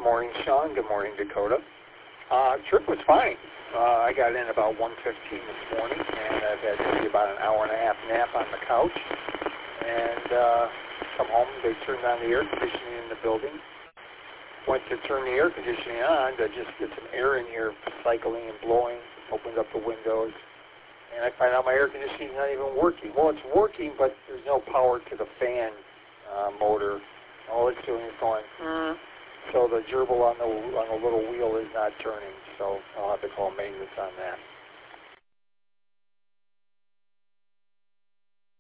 morning, Sean. Good morning, Dakota. Trip was fine. I got in about 1:15 this morning, and I've had maybe about an hour and a half nap on the couch. And come home, they turned on the air conditioning in the building. Went to turn the air conditioning on to just get some air in here, cycling and blowing. Opened up the windows, and I find out my air conditioning is not even working. Well, it's working, but there's no power to the fan motor. All it's doing is going, so the gerbil on the little wheel is not turning. So I'll have to call maintenance on that.